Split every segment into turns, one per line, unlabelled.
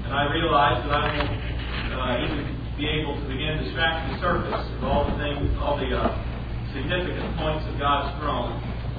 And I realize that I won't even be able to begin to scratch the surface of all the things, all the significant points of God's throne.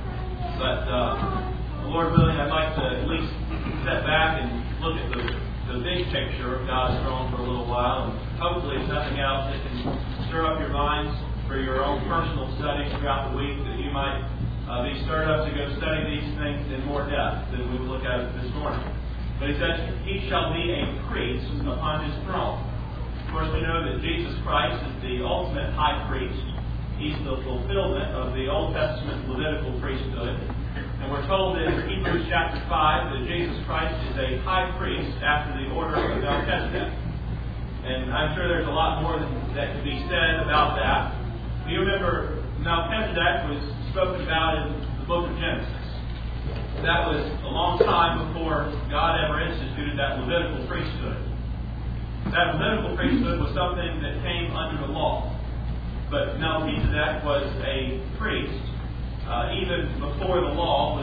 But Lord willing, I'd like to at least step back and look at the big picture of God's throne for a little while, and hopefully, if nothing else, it can stir up your minds for your own personal studies throughout the week, that you might be stirred up to go study these things in more depth than we will look at this morning. But he says, he shall be a priest upon his throne. Of course, we know that Jesus Christ is the ultimate high priest. He's the fulfillment of the Old Testament Levitical priesthood. And we're told in Hebrews chapter 5 that Jesus Christ is a high priest after the order of Melchizedek. And I'm sure there's a lot more that could be said about that. Do you remember Melchizedek was spoken about in the book of Genesis? That was a long time before God ever instituted that Levitical priesthood. That Levitical priesthood was something that came under the law. But Melchizedek was a priest even before the law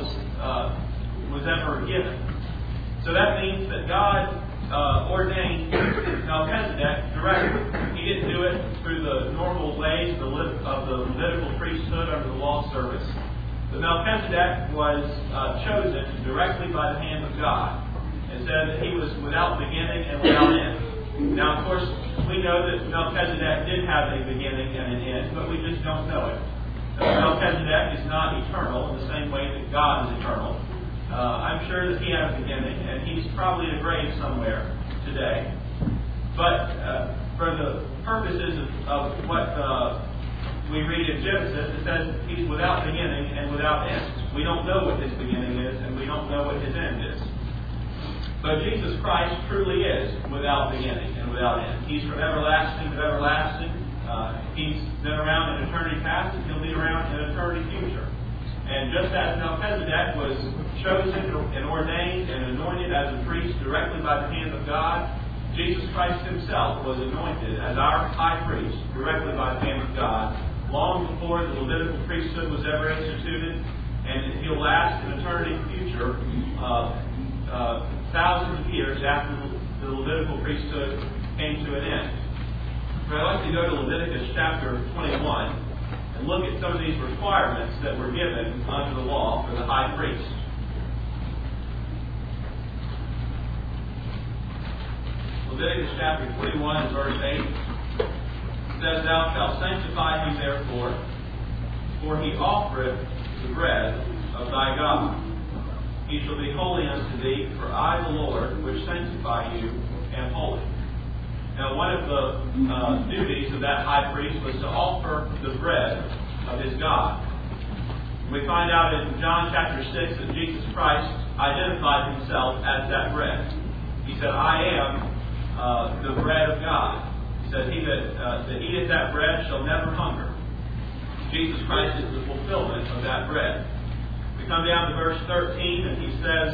was ever given. So that means that God ordained Melchizedek directly. He didn't do it through the normal ways of the Levitical priesthood under the law service. But Melchizedek was chosen directly by the hand of God. It said that he was without beginning and without end. Now, of course, we know that Melchizedek did have a beginning and an end, but we just don't know it. Melchizedek is not eternal in the same way that God is eternal. I'm sure that he had a beginning, and he's probably in a grave somewhere today. But for the purposes of what we read in Genesis, it says he's without beginning and without end. We don't know what his beginning is, and we don't know what his end is. But Jesus Christ truly is without beginning and without end. He's from everlasting to everlasting. He's been around in eternity past, and he'll be around in eternity future. And just as Melchizedek was chosen and ordained and anointed as a priest directly by the hand of God, Jesus Christ himself was anointed as our high priest directly by the hand of God long before the Levitical priesthood was ever instituted, and he'll last in eternity future thousands of years after the Levitical priesthood came to an end. But I'd like to go to Leviticus chapter 21 and look at some of these requirements that were given under the law for the high priest. Leviticus chapter 21 verse 8 says, Thou shalt sanctify him therefore, for he offereth the bread of thy God. He shall be holy unto thee, for I the Lord, which sanctify you, am holy. Now, one of the duties of that high priest was to offer the bread of his God. We find out in John chapter 6 that Jesus Christ identified himself as that bread. He said, I am the bread of God. He said, he that eateth that bread shall never hunger. Jesus Christ is the fulfillment of that bread. We come down to verse 13, and he says,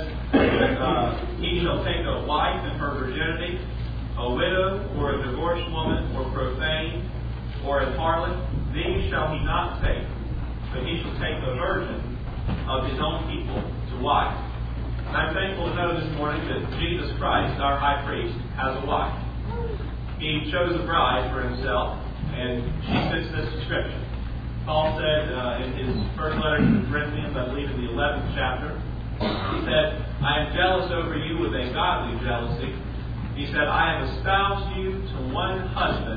he shall take a wife in her virginity, a widow, or a divorced woman, or profane, or a harlot. These shall he not take, but he shall take the virgin of his own people to wife. And I'm thankful to know this morning that Jesus Christ, our high priest, has a wife. He chose a bride for himself, and she fits this description. Paul said in his first letter to the Corinthians, I believe in the 11th chapter, he said, I am jealous over you with a godly jealousy. He said, I have espoused you to one husband,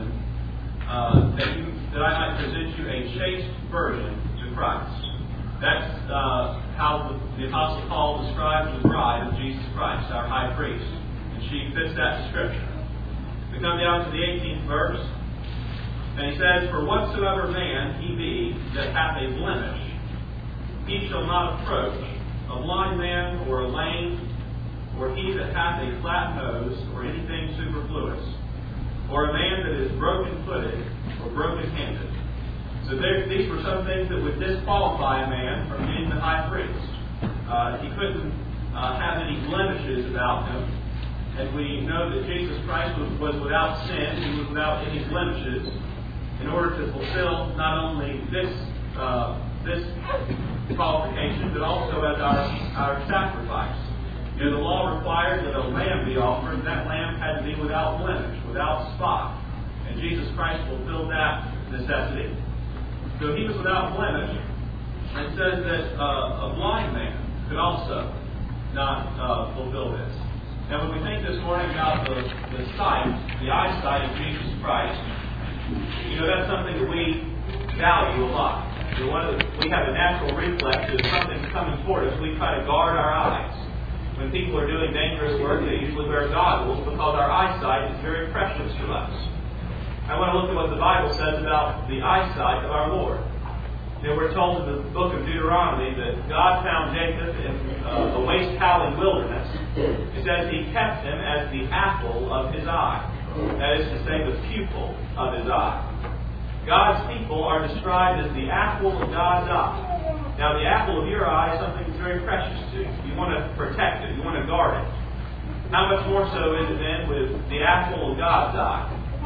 that I might present you a chaste virgin to Christ. That's how the Apostle Paul describes the bride of Jesus Christ, our high priest. And she fits that description. We come down to the 18th verse. And he says, For whatsoever man he be that hath a blemish, he shall not approach a blind man or a lame, or he that hath a flat nose, or anything superfluous, or a man that is broken-footed or broken-handed. So these were some things that would disqualify a man from being the high priest. He couldn't have any blemishes about him. And we know that Jesus Christ was without sin. He was without any blemishes in order to fulfill not only this qualification, but also as our sacrifice. The law required that a lamb be offered, and that lamb had to be without blemish, without spot. And Jesus Christ fulfilled that necessity. So he was without blemish. And it says that a blind man could also not fulfill this. Now when we think this morning about the sight, the eyesight of Jesus Christ, that's something that we value a lot. We have a natural reflex if something's coming toward us, we try to guard our eyes. When people are doing dangerous work, they usually wear goggles because our eyesight is very precious to us. I want to look at what the Bible says about the eyesight of our Lord. We're told in the book of Deuteronomy that God found Jacob in a waste-howling wilderness. It says he kept him as the apple of his eye. That is to say, the pupil of his eye. God's people are described as the apple of God's eye. Now, the apple of your eye is something that's very precious to you. You want to protect it. You want to guard it. How much more so is it then with the apple of God's eye?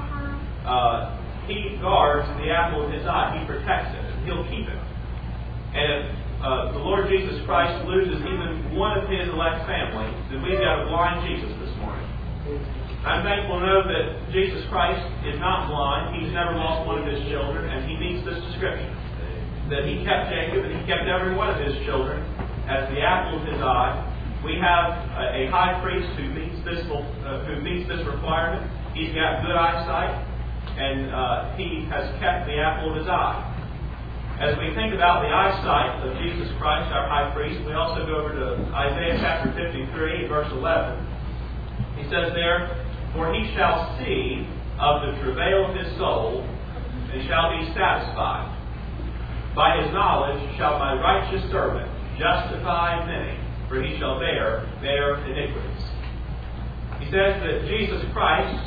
He guards the apple of his eye. He protects it. He'll keep it. And if the Lord Jesus Christ loses even one of his elect family, then we've got a blind Jesus this morning. I'm thankful to know that Jesus Christ is not blind. He's never lost one of his children, and he meets this description. That he kept Jacob and he kept every one of his children as the apple of his eye. We have a high priest who meets this requirement. He's got good eyesight, and he has kept the apple of his eye. As we think about the eyesight of Jesus Christ, our high priest, we also go over to Isaiah chapter 53, verse 11. He says there, "For he shall see of the travail of his soul, and shall be satisfied. By his knowledge shall my righteous servant justify many, for he shall bear their iniquities." He says that Jesus Christ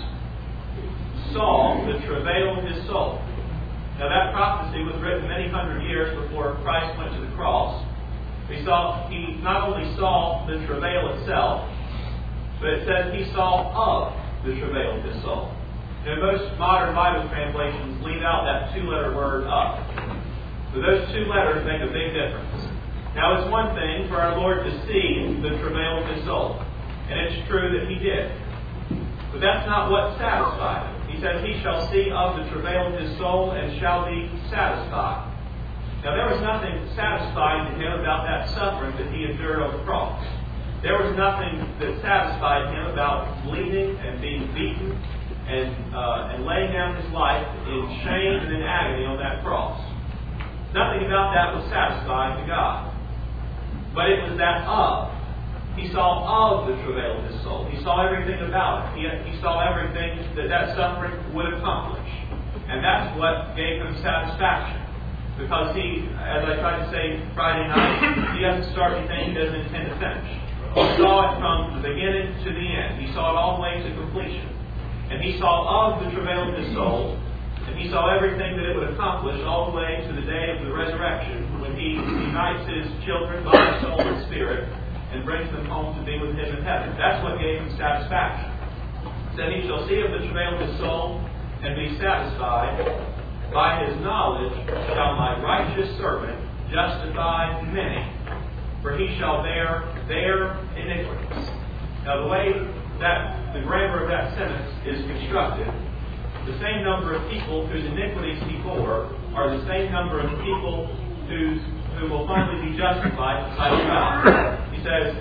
saw the travail of his soul. Now that prophecy was written many hundred years before Christ went to the cross. He not only saw the travail itself, but it says he saw of the travail of his soul. Most modern Bible translations leave out that two-letter word of. So those two letters make a big difference. Now it's one thing for our Lord to see the travail of his soul. And it's true that he did. But that's not what satisfied him. He says he shall see of the travail of his soul and shall be satisfied. Now there was nothing satisfying to him about that suffering that he endured on the cross. There was nothing that satisfied him about bleeding and being beaten and laying down his life in shame and in agony on that cross. Nothing about that was satisfying to God. But it was that of. He saw of the travail of his soul. He saw everything about it. He saw everything that suffering would accomplish. And that's what gave him satisfaction. Because he, as I tried to say Friday night, he doesn't start anything he doesn't intend to finish. He saw it from the beginning to the end. He saw it all the way to completion. And he saw of the travail of his soul. And he saw everything that it would accomplish all the way to the day of the resurrection when he unites his children, body, soul, and spirit and brings them home to be with him in heaven. That's what gave him satisfaction. He said, he shall see of the travail of his soul and be satisfied. By his knowledge shall my righteous servant justify many, for he shall bear their iniquities. Now the way that the grammar of that sentence is constructed, the same number of people whose iniquities he bore are the same number of people who will finally be justified by God. He says,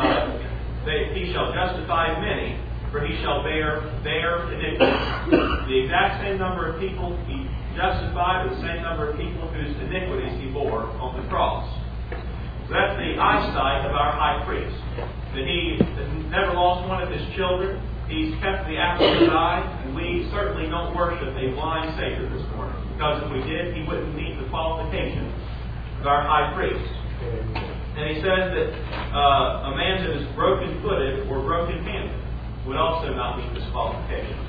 he shall justify many, for he shall bear their iniquities. The exact same number of people he justified, the same number of people whose iniquities he bore on the cross. So that's the eyesight of our high priest. That he never lost one of his children. He's kept the apple of his eye, and we certainly don't worship a blind Savior this morning. Because if we did, he wouldn't meet the qualifications of our high priest. And he says that a man that is broken-footed or broken-handed would also not meet this qualification.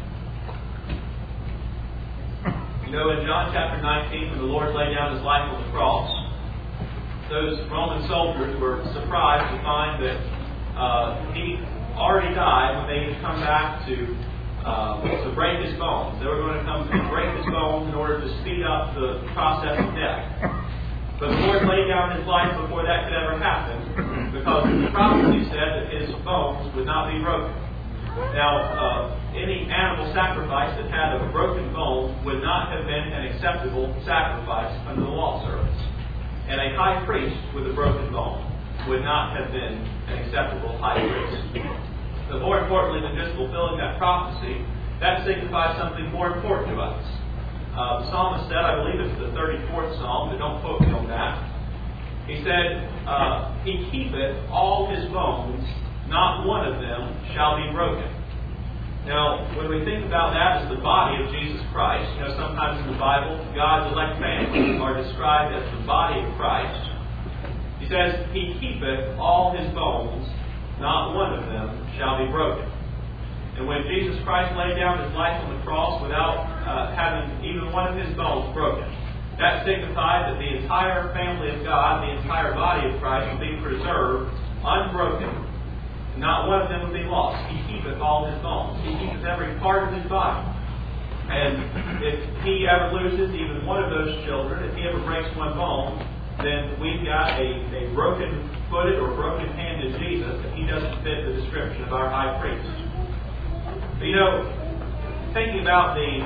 In John chapter 19, when the Lord laid down his life on the cross, those Roman soldiers were surprised to find that he already died when they had come back to break his bones. They were going to come and break his bones in order to speed up the process of death. But the Lord laid down his life before that could ever happen. because the prophecy said that his bones would not be broken. Now, any animal sacrifice that had a broken bone would not have been an acceptable sacrifice under the law service. And a high priest with a broken bone would not have been an acceptable high priest. But more importantly than just fulfilling that prophecy, that signifies something more important to us. The psalmist said, I believe it's the 34th Psalm, but don't quote me on that. He said, He keepeth all his bones, not one of them shall be broken. Now, when we think about that as the body of Jesus Christ, sometimes in the Bible, God's elect families are described as the body of Christ. He says, He keepeth all his bones, not one of them shall be broken. And when Jesus Christ laid down his life on the cross without having even one of his bones broken, that signified that the entire family of God, the entire body of Christ, would be preserved, unbroken. Not one of them would be lost. He keepeth all his bones. He keepeth every part of his body. And if he ever loses even one of those children, if he ever breaks one bone, then we've got a broken-footed or broken-handed Jesus, and he doesn't fit the description of our high priest. But, thinking about the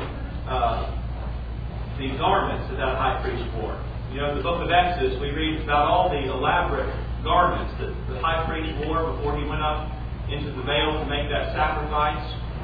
garments that high priest wore. In the book of Exodus, we read about all the elaborate garments that the high priest wore before he went up into the veil to make that sacrifice.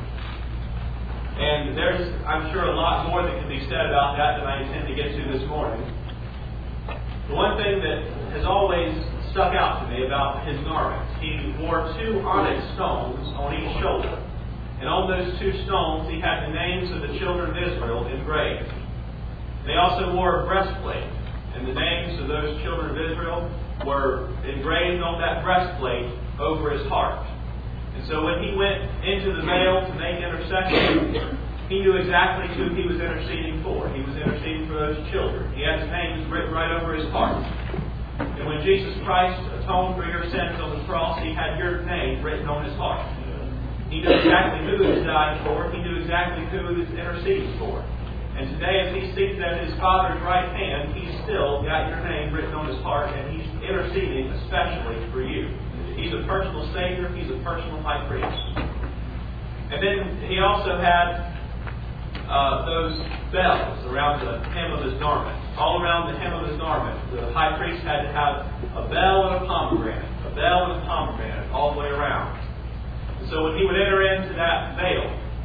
And there's, I'm sure, a lot more that can be said about that than I intend to get to this morning. The one thing that has always stuck out to me about his garments, he wore 2 onyx stones on each shoulder. And on those 2 stones, he had the names of the children of Israel engraved. They also wore a breastplate, and the names of those children of Israel were engraved on that breastplate over his heart. And so when he went into the veil to make intercession, he knew exactly who he was interceding for. He was interceding for those children. He had his names written right over his heart. And when Jesus Christ atoned for your sins on the cross, he had your name written on his heart. He knew exactly who he was dying for. He knew exactly who he was interceding for. And today, as he seats at his Father's right hand, he's still got your name written on his heart, and he's interceding especially for you. He's a personal Savior. He's a personal high priest. And then he also had those bells around the hem of his garment. All around the hem of his garment, the high priest had to have a bell and a pomegranate. A bell and a pomegranate all the way around. And so when he would enter into that veil,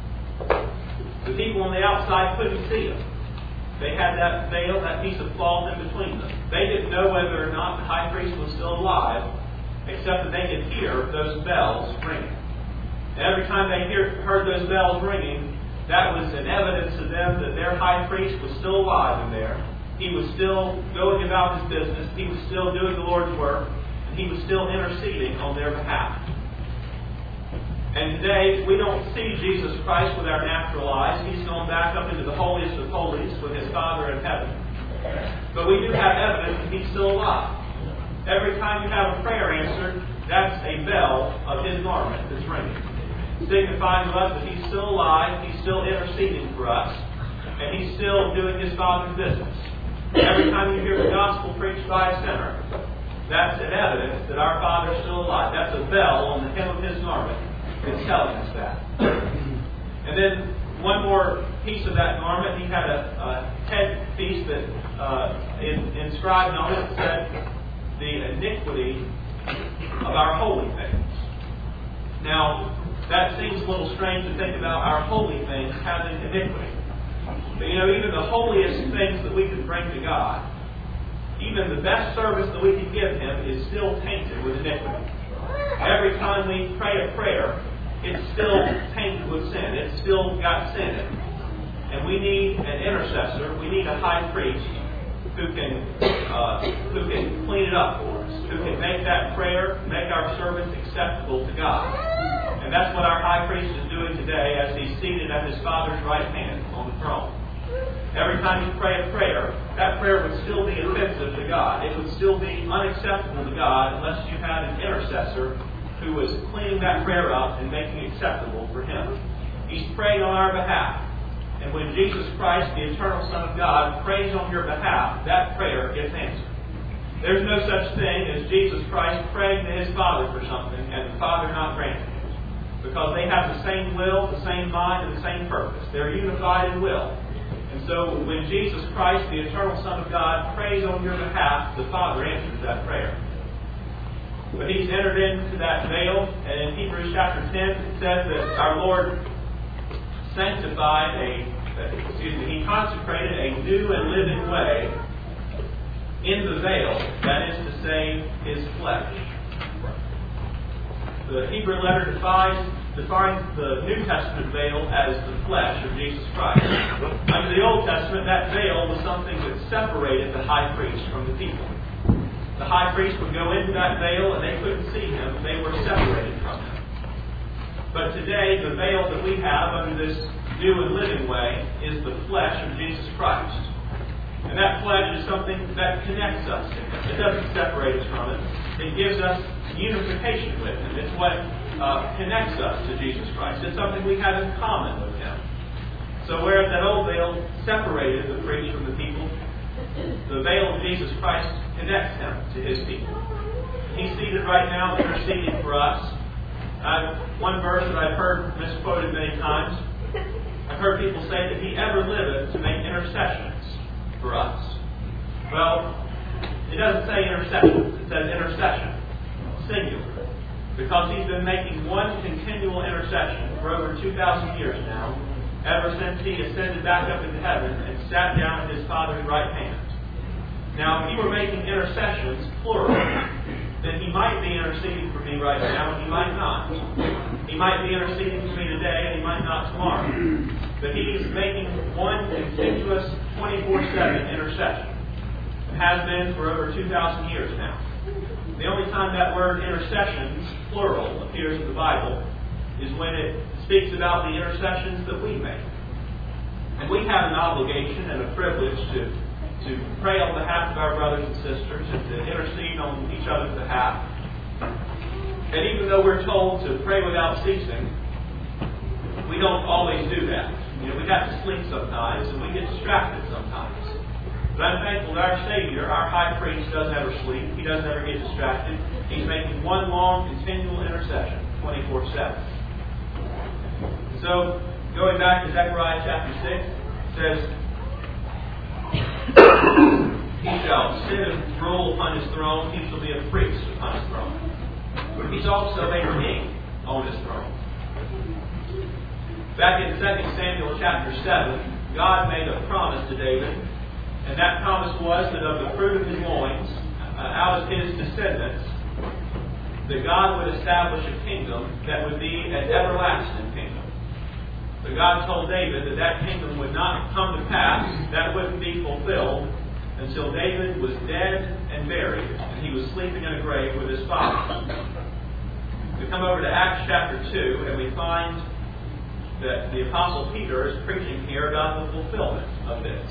the people on the outside couldn't see him. They had that veil, that piece of cloth in between them. They didn't know whether or not the high priest was still alive, except that they could hear those bells ringing. And every time they heard those bells ringing, that was an evidence to them that their high priest was still alive in there. He was still going about his business. He was still doing the Lord's work. And he was still interceding on their behalf. And today, we don't see Jesus Christ with our natural eyes. He's gone back up into the holiest of holies with his Father in heaven. But we do have evidence that he's still alive. Every time you have a prayer answered, that's a bell of his garment that's ringing, signifying to us that he's still alive, he's still interceding for us, and he's still doing his Father's business. Every time you hear the gospel preached by a sinner, that's an evidence that our Father's still alive. That's a bell on the hem of his garment. It's telling us that. And then one more piece of that garment, he had a headpiece that inscribed on it said, the iniquity of our holy things. Now, that seems a little strange to think about our holy things having iniquity. But even the holiest things that we could bring to God, even the best service that we could give Him is still tainted with iniquity. Every time we pray a prayer, it's still tainted with sin. It's still got sin in it. And we need an intercessor. We need a high priest who can clean it up for us, who can make that prayer, make our service acceptable to God. And that's what our high priest is doing today as he's seated at his Father's right hand on the throne. Every time you pray a prayer, that prayer would still be offensive to God. It would still be unacceptable to God unless you had an intercessor who was cleaning that prayer up and making it acceptable for Him. He's praying on our behalf. And when Jesus Christ, the eternal Son of God, prays on your behalf, that prayer gets answered. There's no such thing as Jesus Christ praying to His Father for something and the Father not granting it. Because they have the same will, the same mind, and the same purpose. They're unified in will. And so when Jesus Christ, the eternal Son of God, prays on your behalf, the Father answers that prayer. But He's entered into that veil, and in Hebrews chapter 10 it says that our Lord He consecrated a new and living way in the veil, that is to say, His flesh. The Hebrew letter defines the New Testament veil as the flesh of Jesus Christ. Under the Old Testament, that veil was something that separated the high priest from the people. The high priest would go into that veil and they couldn't see him. They were separated from him. But today, the veil that we have under this new and living way is the flesh of Jesus Christ. And that flesh is something that connects us to Him. It doesn't separate us from Him. It gives us unification with Him. It's what connects us to Jesus Christ. It's something we have in common with Him. So whereas that old veil separated the priest from the people, the veil of Jesus Christ connects Him to His people. He's seated right now interceding for us. One verse that I've heard misquoted many times, I've heard people say that He ever liveth to make intercessions for us. Well, it doesn't say intercessions, it says intercession, singular. Because He's been making one continual intercession for over 2,000 years now, ever since He ascended back up into heaven and sat down at His Father's right hand. Now, if He were making intercessions, plural, then He might be interceding for me right now, and He might not. He might be interceding for me today, and He might not tomorrow. But He's making one continuous 24/7 intercession. It has been for over 2,000 years now. The only time that word intercessions, plural, appears in the Bible is when it speaks about the intercessions that we make. And we have an obligation and a privilege to pray on behalf of our brothers and sisters and to intercede on each other's behalf. And even though we're told to pray without ceasing, we don't always do that. We have to sleep sometimes and we get distracted sometimes. But I'm thankful that our Savior, our high priest, doesn't ever sleep. He doesn't ever get distracted. He's making one long, continual intercession, 24/7. So, going back to Zechariah chapter 6, it says, He shall sit and rule upon His throne. He shall be a priest upon His throne. He's also a king on His throne. Back in 2 Samuel chapter 7, God made a promise to David. And that promise was that of the fruit of his loins, out of his descendants, that God would establish a kingdom that would be an everlasting kingdom. But God told David that kingdom would not come to pass, that wouldn't be fulfilled, until David was dead and buried, and he was sleeping in a grave with his father. We come over to Acts chapter 2, and we find that the Apostle Peter is preaching here about the fulfillment of this.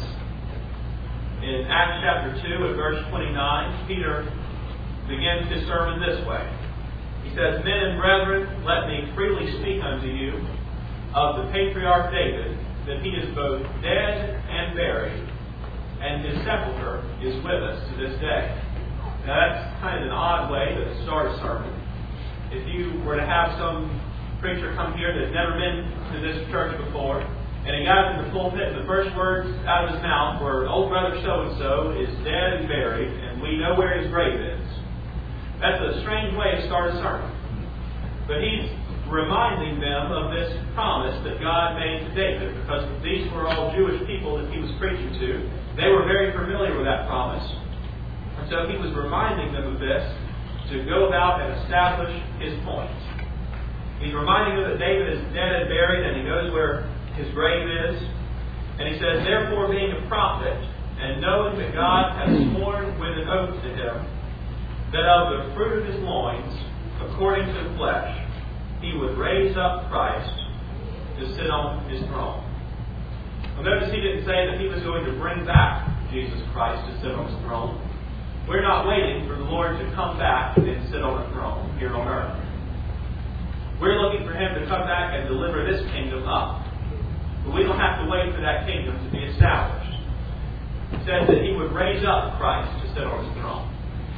In Acts chapter 2 at verse 29, Peter begins his sermon this way. He says, Men and brethren, let me freely speak unto you of the patriarch David, that he is both dead and buried, and his sepulchre is with us to this day. Now that's kind of an odd way to start a sermon. If you were to have some preacher come here that's never been to this church before, and he got up in the pulpit, and the first words out of his mouth were, Old brother so-and-so is dead and buried, and we know where his grave is. That's a strange way to start a sermon. But he's reminding them of this promise that God made to David, because these were all Jewish people that he was preaching to. They were very familiar with that promise. And so he was reminding them of this to go about and establish his point. He's reminding them that David is dead and buried, and he knows where his grave is. And he says, Therefore, being a prophet, and knowing that God has sworn with an oath to him, that of the fruit of his loins, according to the flesh, he would raise up Christ to sit on his throne. Well, notice he didn't say that he was going to bring back Jesus Christ to sit on his throne. We're not waiting for the Lord to come back and sit on a throne here on earth. We're looking for him to come back and deliver this kingdom up. But we don't have to wait for that kingdom to be established. It says that he would raise up Christ to sit on his throne.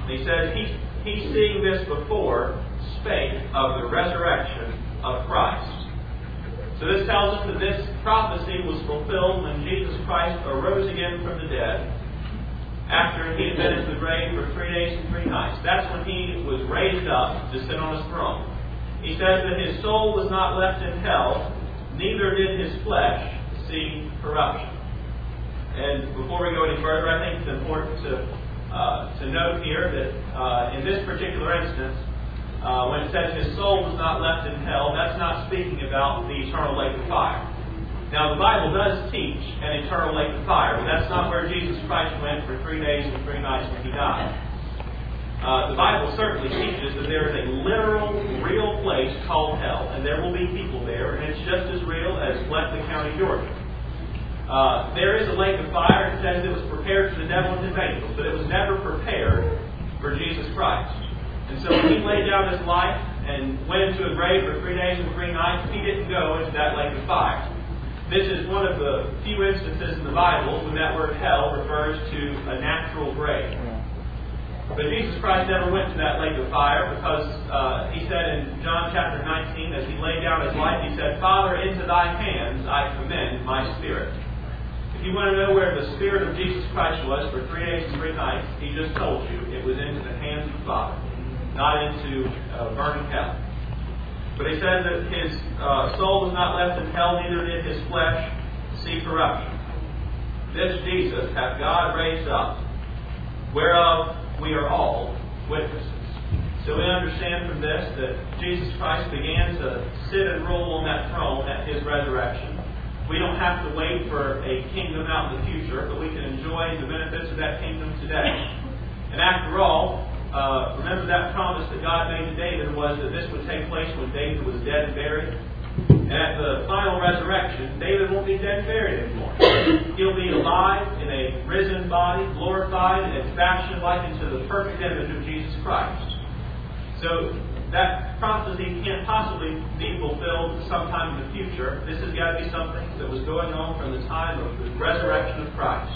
And he says he seeing this before, spake of the resurrection of Christ. So this tells us that this prophecy was fulfilled when Jesus Christ arose again from the dead, after he had been in the grave for 3 days and 3 nights. That's when he was raised up to sit on his throne. He says that his soul was not left in hell, neither did his flesh see corruption. And before we go any further, I think it's important to note here that in this particular instance, when it says his soul was not left in hell, that's not speaking about the eternal lake of fire. Now, the Bible does teach an eternal lake of fire, but that's not where Jesus Christ went for 3 days and 3 nights when he died. The Bible certainly teaches that there is a literal, real place called hell, and there will be people there, and it's just as real as Bleckley County, Georgia. There is a lake of fire. It says it was prepared for the devil and his angels, but it was never prepared for Jesus Christ. And so when he laid down his life and went into a grave for 3 days and 3 nights, he didn't go into that lake of fire. This is one of the few instances in the Bible when that word hell refers to a natural grave. But Jesus Christ never went to that lake of fire because he said in John chapter 19, as he laid down his life, he said, Father, into thy hands I commend my spirit. If you want to know where the Spirit of Jesus Christ was for 3 days and 3 nights, he just told you it was into the hands of the Father, not into burning hell. But he says that his soul was not left in hell, neither did his flesh see corruption. This Jesus hath God raised up, whereof we are all witnesses. So we understand from this that Jesus Christ began to sit and rule on that throne at his resurrection. We don't have to wait for a kingdom out in the future, but we can enjoy the benefits of that kingdom today. And after all, remember that promise that God made to David was that this would take place when David was dead and buried. And at the final resurrection, David won't be dead and buried anymore. He'll be alive in a risen body, glorified and fashioned like into the perfect image of Jesus Christ. So that prophecy can't possibly be fulfilled sometime in the future. This has got to be something that was going on from the time of the resurrection of Christ.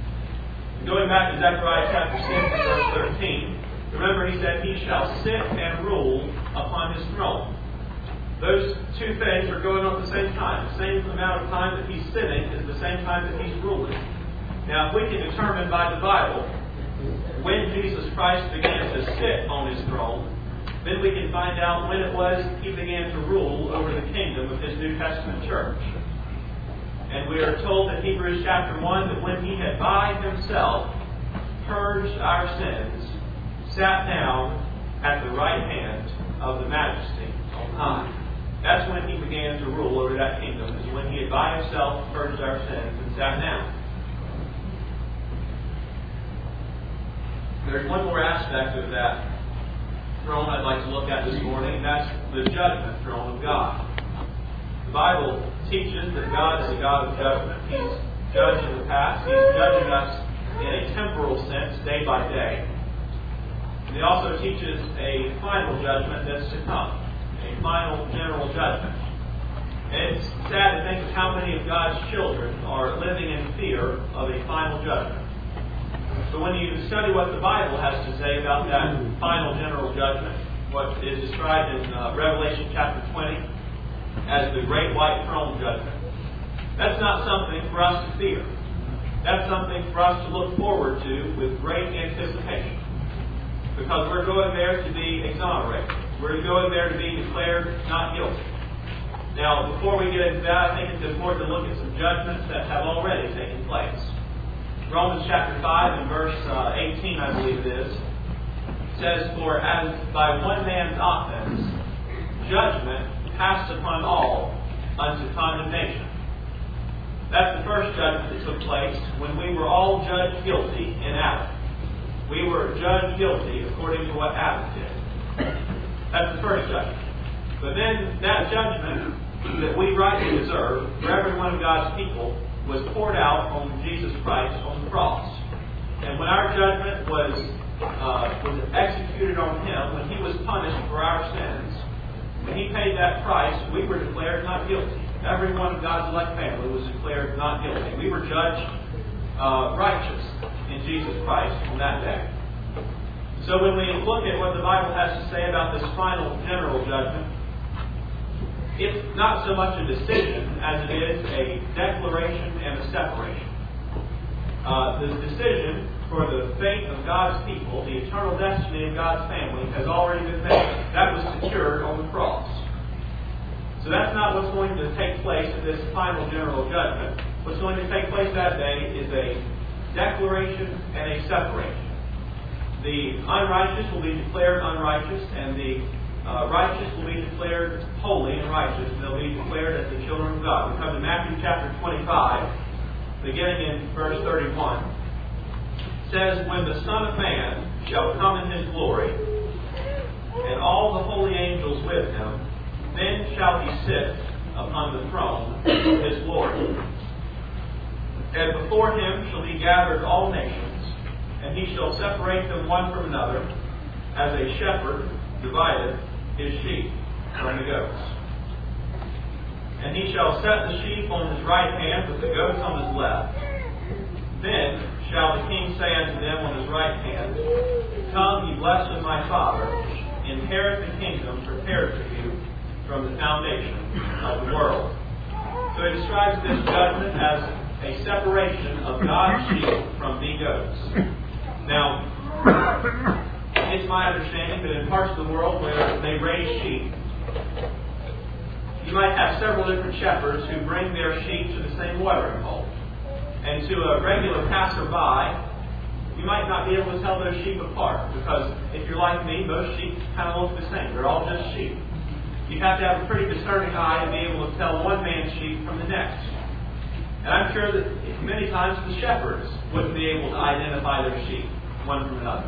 Going back to Zechariah chapter 6 verse 13, remember, he said, he shall sit and rule upon his throne. Those two things are going on at the same time. The same amount of time that he's sitting is the same time that he's ruling. Now, if we can determine by the Bible when Jesus Christ began to sit on his throne, then we can find out when it was he began to rule over the kingdom of his New Testament church. And we are told in Hebrews chapter 1 that when he had by himself purged our sins, sat down at the right hand of the Majesty on high. That's when he began to rule over that kingdom, is when he had by himself purged our sins and sat down. There's one more aspect of that throne I'd like to look at this morning, and that's the judgment throne of God. The Bible teaches that God is a God of judgment. He's judging the past. He's judging us in a temporal sense, day by day. And it also teaches a final judgment that's to come, a final general judgment. And it's sad to think of how many of God's children are living in fear of a final judgment. But when you study what the Bible has to say about that final general judgment, what is described in Revelation chapter 20 as the great white throne judgment, that's not something for us to fear. That's something for us to look forward to with great anticipation. Because we're going there to be exonerated. We're going there to be declared not guilty. Now, before we get into that, I think it's important to look at some judgments that have already taken place. Romans chapter 5 and verse 18, I believe it is, says, For as by one man's offense, judgment passed upon all unto condemnation. That's the first judgment that took place when we were all judged guilty in Adam. We were judged guilty according to what Adam did. That's the first judgment. But then that judgment that we rightly deserve for every one of God's people was poured out on Jesus Christ on the cross. And when our judgment was executed on him, when he was punished for our sins, when he paid that price, we were declared not guilty. Every one of God's elect family was declared not guilty. We were judged righteous in Jesus Christ on that day. So when we look at what the Bible has to say about this final general judgment, it's not so much a decision as it is a declaration and a separation. The decision for the fate of God's people, the eternal destiny of God's family, has already been made. That was secured on the cross. So that's not what's going to take place at this final general judgment. What's going to take place that day is a declaration and a separation. The unrighteous will be declared unrighteous, and the righteous will be declared holy and righteous. And they'll be declared as the children of God. We come to Matthew chapter 25, beginning in verse 31. It says, "When the Son of Man shall come in his glory, and all the holy angels with him, then shall he sit upon the throne of his glory. And before him shall be gathered all nations, and he shall separate them one from another, as a shepherd divideth his sheep from the goats. And he shall set the sheep on his right hand, but the goats on his left. Then shall the king say unto them on his right hand, Come, ye blessed of my Father, inherit the kingdom prepared for you from the foundation of the world." So he describes this judgment as a separation of God's sheep from the goats. Now, it's my understanding that in parts of the world where they raise sheep, you might have several different shepherds who bring their sheep to the same watering hole. And to a regular passerby, you might not be able to tell those sheep apart, because if you're like me, most sheep kind of look the same. They're all just sheep. You have to have a pretty discerning eye to be able to tell one man's sheep from the next. And I'm sure that many times the shepherds wouldn't be able to identify their sheep one from another.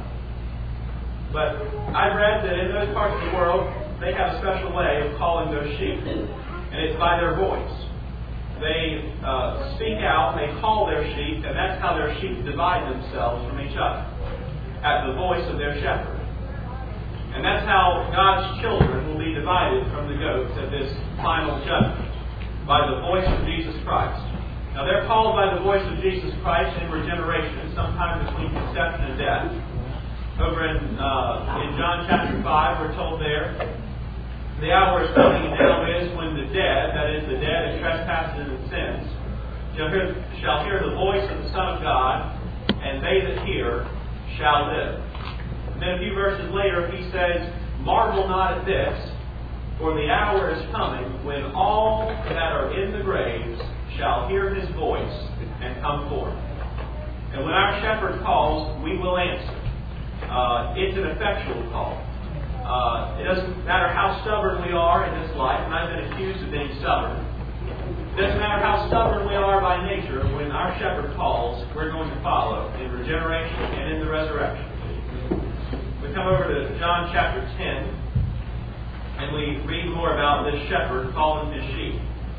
But I've read that in those parts of the world, they have a special way of calling those sheep. And it's by their voice. They speak out, they call their sheep, and that's how their sheep divide themselves from each other, at the voice of their shepherd. And that's how God's children will be divided from the goats at this final judgment, by the voice of Jesus Christ. Now they're called by the voice of Jesus Christ in regeneration, sometime between conception and death. Over in John chapter 5, we're told there, "The hour is coming now is when the dead, that is, the dead in trespasses and sins, shall hear the voice of the Son of God, and they that hear shall live." And then a few verses later, he says, "Marvel not at this, for the hour is coming when all that are in the graves shall hear his voice and come forth." And when our shepherd calls, we will answer. It's an effectual call. It doesn't matter how stubborn we are in this life, and I've been accused of being stubborn. It doesn't matter how stubborn we are by nature, when our shepherd calls, we're going to follow in regeneration and in the resurrection. We come over to John chapter 10, and we read more about this shepherd calling his sheep.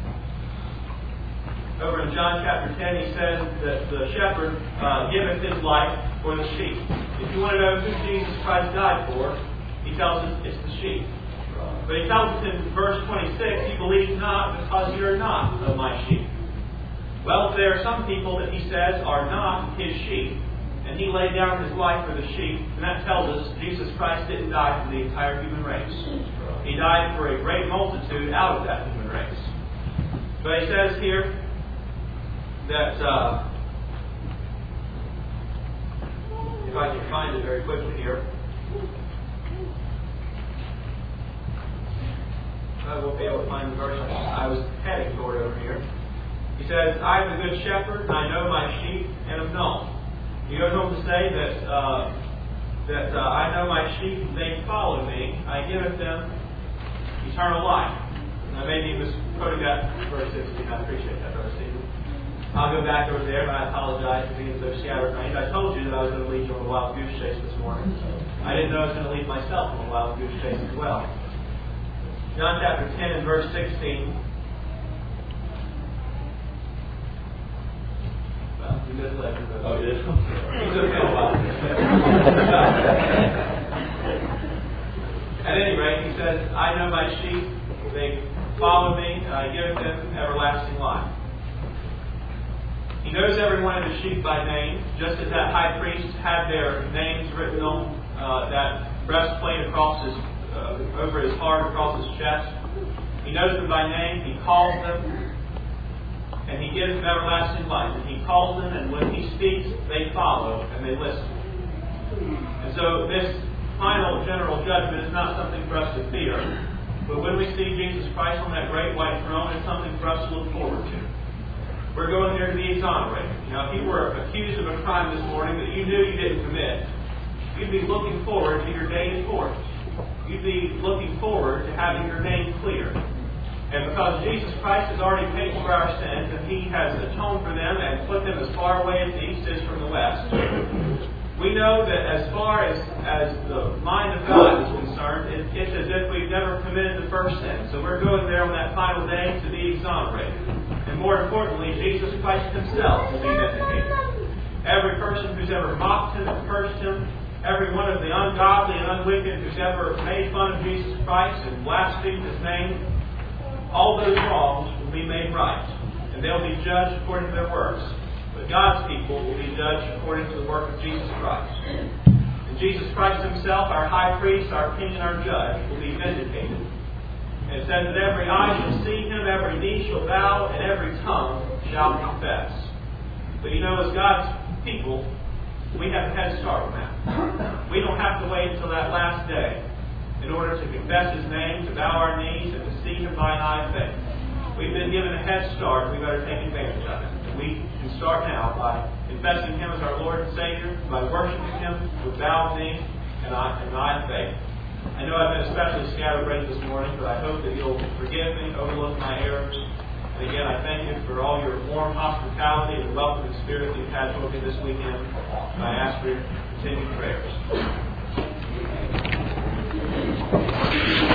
Over in John chapter 10, he says that the shepherd giveth his life for the sheep. If you want to know who Jesus Christ died for, he tells us it's the sheep. But he tells us in verse 26, "He believes not because you are not of my sheep." Well, if there are some people that he says are not his sheep, and he laid down his life for the sheep, and that tells us Jesus Christ didn't die for the entire human race. He died for a great multitude out of that human race. But he says here that, if I can find it very quickly here, I won't be able to find the verse I was heading toward over here. He says, "I am the good shepherd, and I know my sheep and am known." He goes on to say that I know my sheep, and they follow me. I give them eternal life. Now maybe he was quoting that verse 16. I appreciate that, Brother Stephen. I'll go back over there, but I apologize for being so scatterbrained. I told you that I was going to lead you on a wild goose chase this morning. I didn't know I was going to lead myself on a wild goose chase as well. John chapter 10 and verse 16. Well, you just let him go. Oh, you did? He took me a while. At any rate, he says, "I know my sheep, they follow me, and I give them everlasting life." He knows every one of his sheep by name, just as that high priest had their names written on that breastplate across over his heart, across his chest. He knows them by name. He calls them, and He gives them everlasting life. And He calls them, and when He speaks, they follow and they listen. And so this final general judgment is not something for us to fear. But when we see Jesus Christ on that great white throne, it's something for us to look forward to. We're going there to be exonerated. If you were accused of a crime this morning that you knew you didn't commit, you'd be looking forward to your day in court. You'd be looking forward to having your name clear. And because Jesus Christ has already paid for our sins, and He has atoned for them and put them as far away as the east is from the west, we know that as far as the mind of God is concerned, it's as if we've never committed the first sin. So we're going there on that final day to be exonerated. And more importantly, Jesus Christ Himself will be vindicated. Every person who's ever mocked Him and cursed Him, every one of the ungodly and unwicked who's ever made fun of Jesus Christ and blasphemed His name, all those wrongs will be made right. And they'll be judged according to their works. But God's people will be judged according to the work of Jesus Christ. And Jesus Christ Himself, our high priest, our king, and our judge, will be vindicated. And it says that every eye shall see Him, every knee shall bow, and every tongue shall confess. But as God's people, we have a head start on that. We don't have to wait until that last day in order to confess His name, to bow our knees, and to see Him by an eye of faith. We've been given a head start. We better take advantage of it. And we can start now by confessing Him as our Lord and Savior, by worshiping Him with bowed knee and eye of faith. I know I've been especially scatterbrained this morning, but I hope that you'll forgive me, overlook my errors. And again, I thank you for all your warm hospitality and welcoming spirit that you've had toward me this weekend. And I ask for your continued prayers.